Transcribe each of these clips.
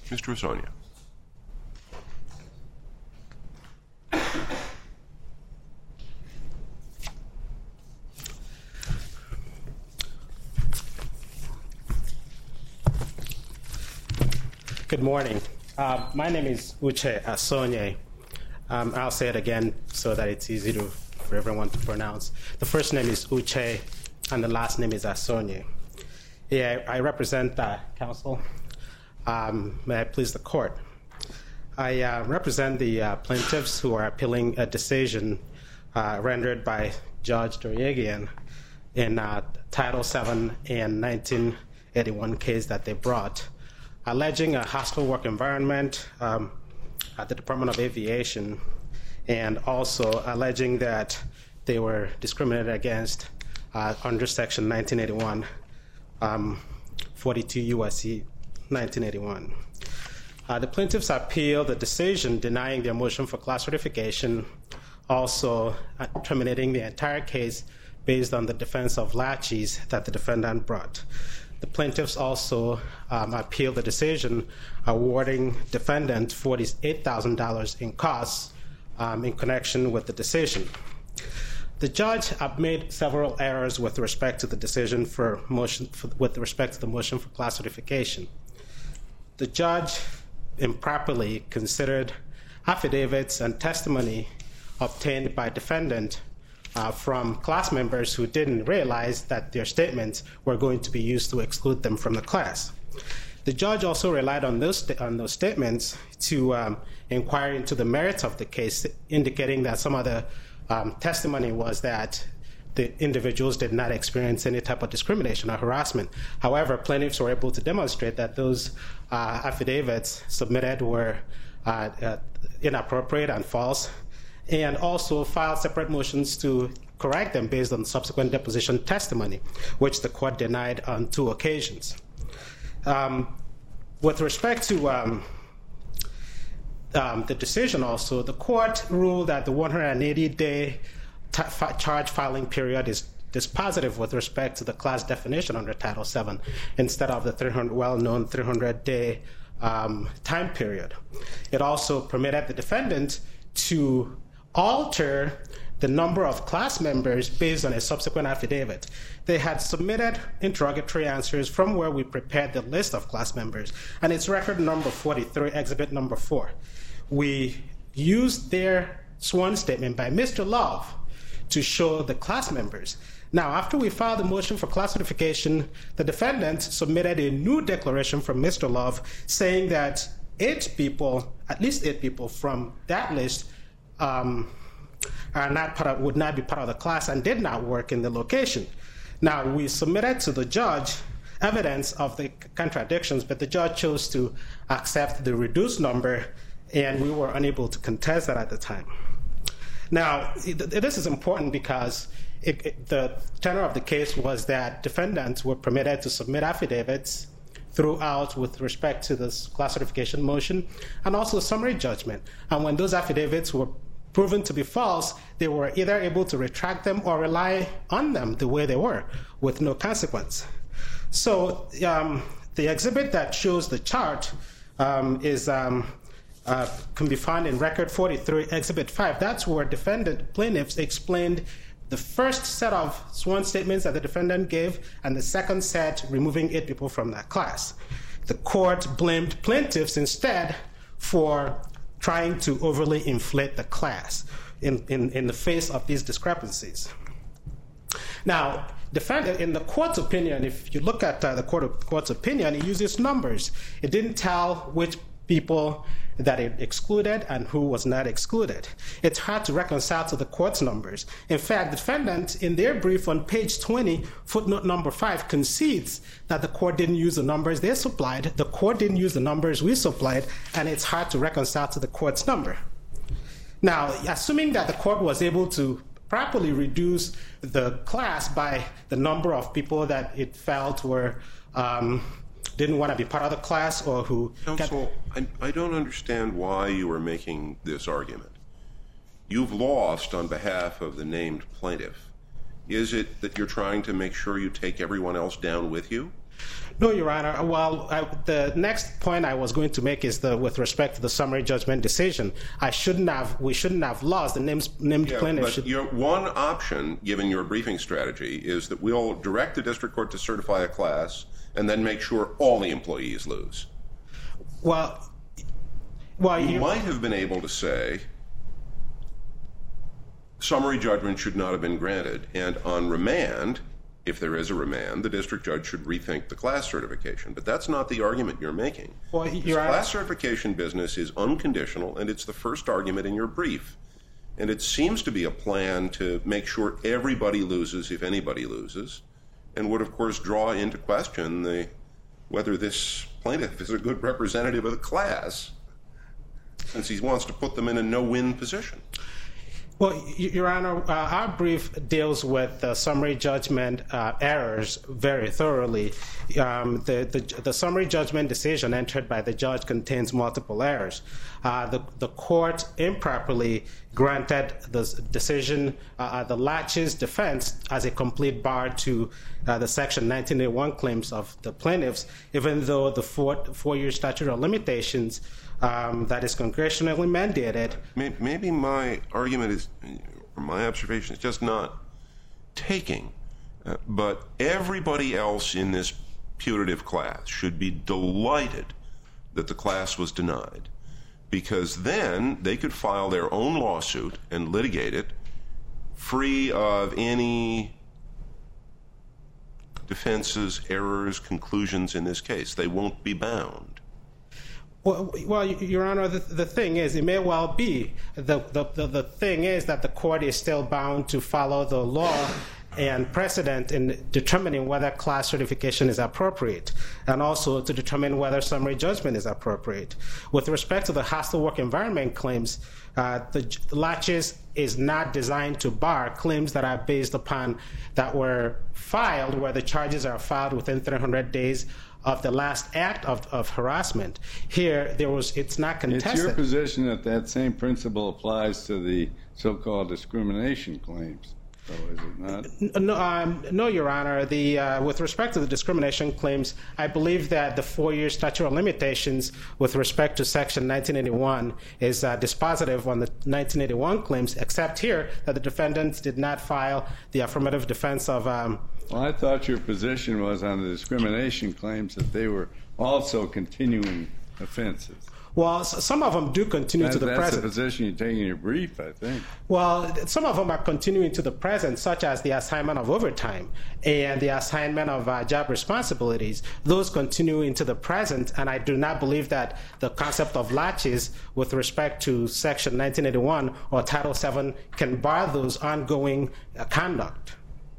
Mr. Asonia. Good morning. My name is Uche Asonia. I'll say it again so that it's easy for everyone to pronounce. The first name is Uche, and the last name is Asonia. Yeah, I represent counsel. May I please the court? I represent the plaintiffs who are appealing a decision rendered by Judge Doriagian in Title VII and 1981 case that they brought, alleging a hostile work environment at the Department of Aviation, and also alleging that they were discriminated against under Section 1981, 42 U.S.C. 1981. The plaintiffs appealed the decision denying their motion for class certification, also terminating the entire case based on the defense of laches that the defendant brought. The plaintiffs also appealed the decision awarding defendant $48,000 in costs in connection with the decision. The judge made several errors with respect to the decision with respect to the motion for class certification. The judge improperly considered affidavits and testimony obtained by defendant from class members who didn't realize that their statements were going to be used to exclude them from the class. The judge also relied on those statements to inquire into the merits of the case, indicating that some of the testimony was that the individuals did not experience any type of discrimination or harassment. However, plaintiffs were able to demonstrate that those affidavits submitted were inappropriate and false, and also filed separate motions to correct them based on subsequent deposition testimony, which the court denied on 2 occasions. With respect to the decision also, the court ruled that the 180-day charge filing period is dispositive with respect to the class definition under Title VII instead of the well-known 300-day time period. It also permitted the defendant to alter the number of class members based on a subsequent affidavit. They had submitted interrogatory answers from where we prepared the list of class members, and it's record number 43, exhibit number 4. We used their sworn statement by Mr. Love to show the class members. Now, after we filed the motion for class certification, the defendant submitted a new declaration from Mr. Love saying that at least eight people from that list would not be part of the class and did not work in the location. Now, we submitted to the judge evidence of the contradictions, but the judge chose to accept the reduced number, and we were unable to contest that at the time. Now, this is important because the tenor of the case was that defendants were permitted to submit affidavits throughout with respect to this class certification motion and also summary judgment. And when those affidavits were proven to be false, they were either able to retract them or rely on them the way they were with no consequence. So the exhibit that shows the chart can be found in record 43, exhibit 5. That's where plaintiffs explained the first set of sworn statements that the defendant gave and the second set removing 8 people from that class. The court blamed plaintiffs instead for trying to overly inflate the class in the face of these discrepancies. Now, defendant, in the court's opinion, if you look at the court's opinion, it uses numbers. It didn't tell which people that it excluded and who was not excluded. It's hard to reconcile to the court's numbers. In fact, the defendant, in their brief on page 20, footnote number 5, concedes that the court didn't use the numbers they supplied, the court didn't use the numbers we supplied, and it's hard to reconcile to the court's number. Now, assuming that the court was able to properly reduce the class by the number of people that it felt were didn't want to be part of the class or who... Counsel, I don't understand why you are making this argument. You've lost on behalf of the named plaintiff. Is it that you're trying to make sure you take everyone else down with you? No, Your Honor. Well, the next point I was going to make is with respect to the summary judgment decision. We shouldn't have lost the named plaintiff. But your one option, given your briefing strategy, is that we'll direct the district court to certify a class and then make sure all the employees lose. Well, you might have been able to say summary judgment should not have been granted, and on remand, if there is a remand, the district judge should rethink the class certification. But that's not the argument you're making. Well, this class certification business is unconditional, and it's the first argument in your brief. And it seems to be a plan to make sure everybody loses if anybody loses, and would, of course, draw into question whether this plaintiff is a good representative of the class, since he wants to put them in a no-win position. Well, Your Honor, our brief deals with the summary judgment errors very thoroughly. The summary judgment decision entered by the judge contains multiple errors. The court improperly granted the decision, the laches defense, as a complete bar to the Section 1981 claims of the plaintiffs, even though the four-year statute of limitations that is congressionally mandated. Maybe my argument is, or my observation is just not taking, but everybody else in this putative class should be delighted that the class was denied, because then they could file their own lawsuit and litigate it free of any defenses, errors, conclusions in this case. They won't be bound. Well, Your Honor, the thing is, it may well be. The thing is that the court is still bound to follow the law and precedent in determining whether class certification is appropriate, and also to determine whether summary judgment is appropriate. With respect to the hostile work environment claims, the laches is not designed to bar claims that are based upon, that were filed, where the charges are filed within 300 days of the last act of harassment. Here, it's not contested. It's your position that that same principle applies to the so-called discrimination claims, so is it not? No, Your Honor. With respect to the discrimination claims, I believe that the four-year statute of limitations with respect to Section 1981 is dispositive on the 1981 claims, except here that the defendants did not file the affirmative defense of... Well, I thought your position was on the discrimination claims that they were also continuing offenses. Well, some of them do continue to the present. That's the position you take in your brief, I think. Well, some of them are continuing to the present, such as the assignment of overtime and the assignment of job responsibilities. Those continue into the present, and I do not believe that the concept of laches with respect to Section 1981 or Title VII can bar those ongoing conduct.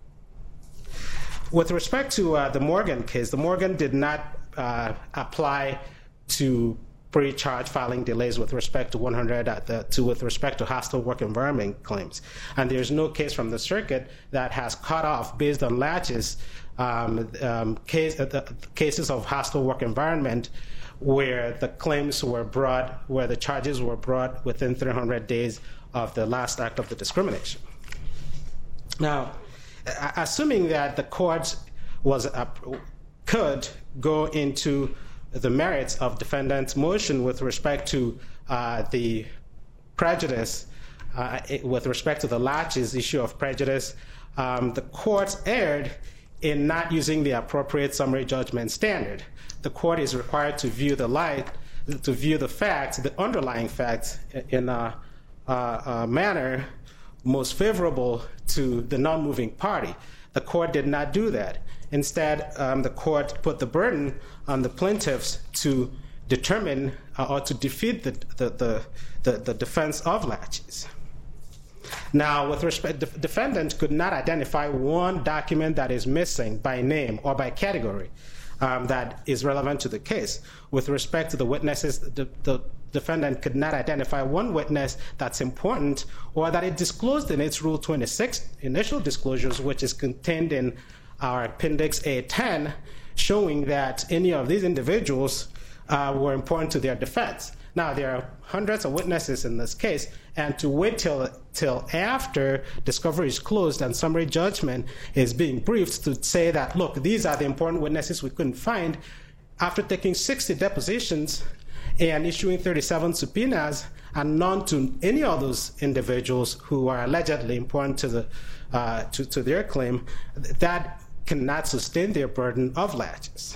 With respect to the Morgan case, the Morgan did not apply to pre-charge filing delays with respect to with respect to hostile work environment claims, and there's no case from the circuit that has cut off based on laches cases of hostile work environment where the claims were brought, where the charges were brought within 300 days of the last act of the discrimination. Now, assuming that the court could go into the merits of defendant's motion with respect to the prejudice, with respect to the laches issue of prejudice, the court erred in not using the appropriate summary judgment standard. The court is required to view the facts, the underlying facts, in a manner most favorable to the non-moving party. The court did not do that. Instead, the court put the burden on the plaintiffs to determine or to defeat the defense of laches. Now, with respect, the defendant could not identify one document that is missing by name or by category that is relevant to the case. With respect to the witnesses, the defendant could not identify one witness that's important or that it disclosed in its Rule 26 initial disclosures, which is contained in our Appendix A10, showing that any of these individuals were important to their defense. Now, there are hundreds of witnesses in this case, and to wait till after discovery is closed and summary judgment is being briefed to say that, look, these are the important witnesses we couldn't find, after taking 60 depositions and issuing 37 subpoenas, and none to any of those individuals who are allegedly important to their claim, that cannot sustain their burden of laches.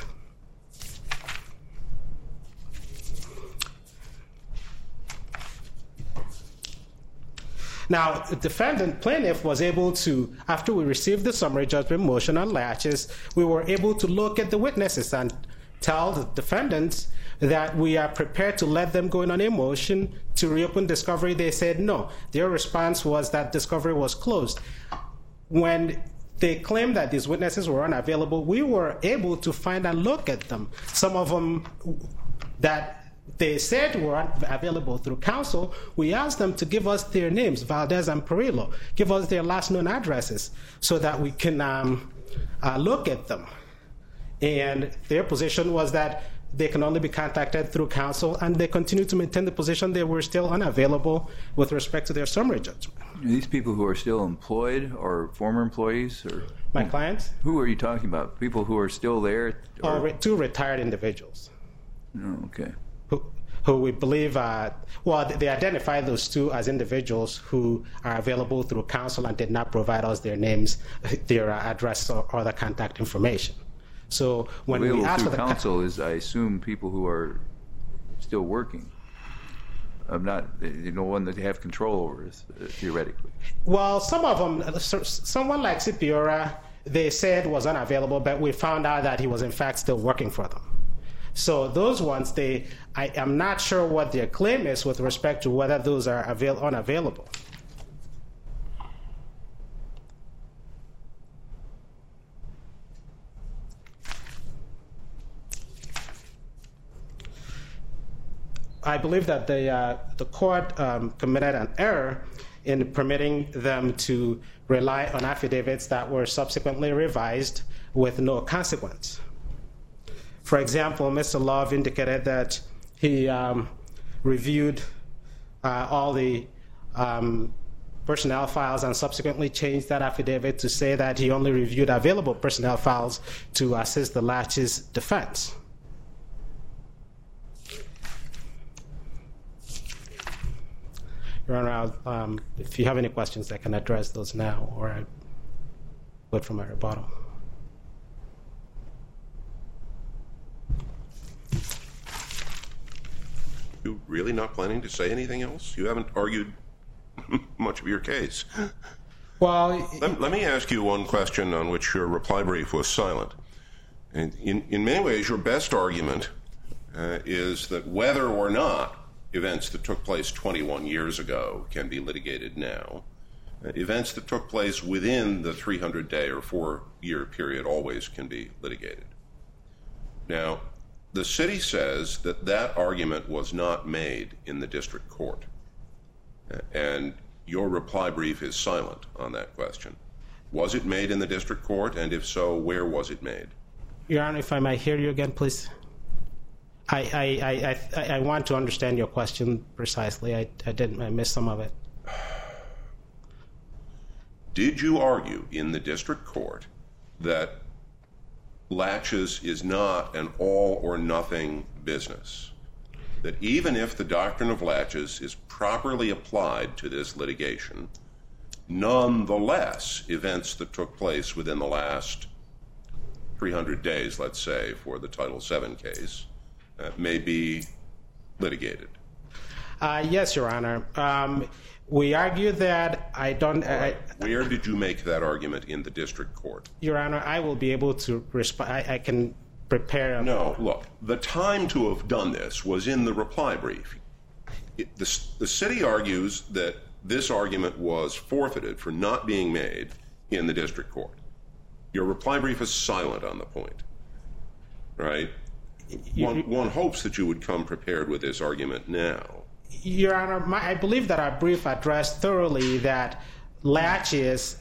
Now, the defendant plaintiff was able to, after we received the summary judgment motion on laches, we were able to look at the witnesses and tell the defendants that we are prepared to let them go in on a motion to reopen discovery. They said no. Their response was that discovery was closed. When they claimed that these witnesses were unavailable, we were able to find and look at them. Some of them that they said were available through counsel, we asked them to give us their names, Valdez and Perillo, give us their last known addresses so that we can look at them. And their position was that they can only be contacted through counsel, and they continue to maintain the position they were still unavailable with respect to their summary judgment. Are these people who are still employed or former employees? Or my clients? Who are you talking about? People who are still there? Two retired individuals. Oh, okay. Who we believe, they identify those two as individuals who are available through counsel and did not provide us their names, their address, or other contact information. So when we ask for the counsel is, I assume, people who are still working. No one that they have control over, theoretically. Well, some of them, someone like Cipiora, they said was unavailable, but we found out that he was in fact still working for them. So those ones, I am not sure what their claim is with respect to whether those are unavailable. I believe that the court committed an error in permitting them to rely on affidavits that were subsequently revised with no consequence. For example, Mr. Love indicated that he reviewed all the personnel files and subsequently changed that affidavit to say that he only reviewed available personnel files to assist the laches defense. Your Honor, if you have any questions, I can address those now, or I wait for my rebuttal. You really not planning to say anything else? You haven't argued much of your case. Well, let me ask you one question on which your reply brief was silent. And in many ways, your best argument is that whether or not events that took place 21 years ago can be litigated now, events that took place within the 300-day or 4-year period always can be litigated. Now, the city says that that argument was not made in the district court, and your reply brief is silent on that question. Was it made in the district court, and if so, where was it made? Your Honor, if I might hear you again, please. I want to understand your question precisely. I missed some of it. Did you argue in the district court that laches is not an all-or-nothing business? That even if the doctrine of laches is properly applied to this litigation, nonetheless, events that took place within the last 300 days, let's say, for the Title VII case, may be litigated? Yes, Your Honor. We argue that I don't... Where did you make that argument in the district court? Your Honor, I will be able to respond. I can prepare... No, look, the time to have done this was in the reply brief. The city argues that this argument was forfeited for not being made in the district court. Your reply brief is silent on the point, right? One hopes that you would come prepared with this argument now. Your Honor, I believe that our brief addressed thoroughly that laches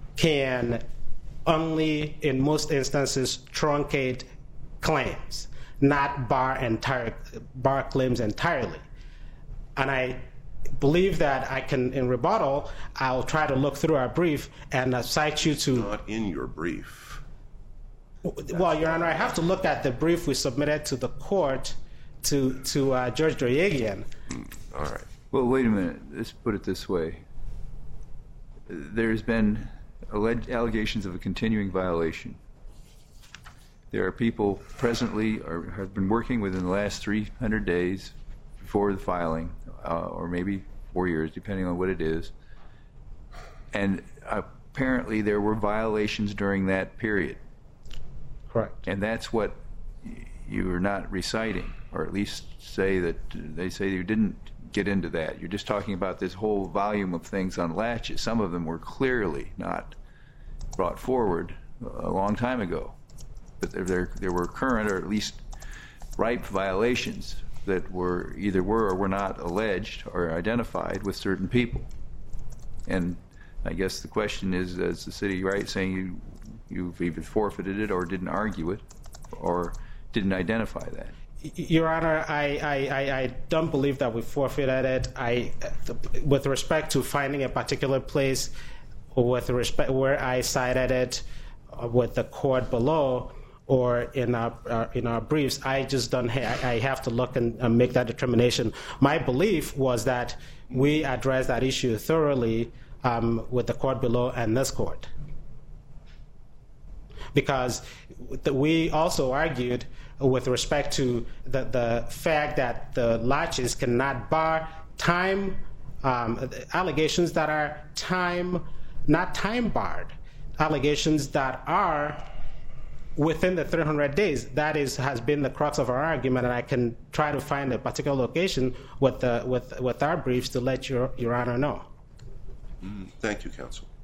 can only, in most instances, truncate claims. not bar claims entirely. And I believe that I can, in rebuttal, I'll try to look through our brief and cite you to... Not in your brief. Well, Your Honor, I have to look at the brief we submitted to the court to Judge Droyegian. All right. Well, wait a minute. Let's put it this way. There's been allegations of a continuing violation. There are people presently or have been working within the last 300 days before the filing, or maybe 4 years, depending on what it is. And apparently there were violations during that period. Correct. And that's what you are not reciting, or at least say that they say you didn't get into that. You're just talking about this whole volume of things on latches. Some of them were clearly not brought forward a long time ago. But there were current or at least ripe violations that were either were or were not alleged or identified with certain people. And I guess the question is the city right saying you've either forfeited it or didn't argue it or didn't identify that? Your Honor, I don't believe that we forfeited it. With respect to finding a particular place, with respect where I cited it with the court below or in our briefs, I just don't. I have to look and make that determination. My belief was that we addressed that issue thoroughly with the court below and this court, because we also argued with respect to the fact that the latches cannot bar time allegations that are not time barred, allegations that are within the 300 days. That has been the crux of our argument, and I can try to find a particular location with our briefs to let Your Honor know. Thank you, counsel.